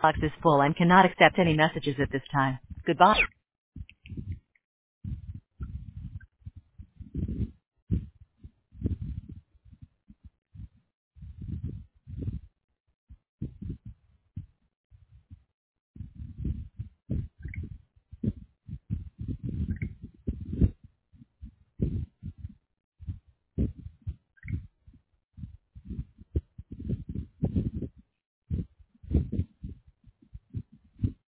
Box is full and cannot accept any messages at this time. Goodbye.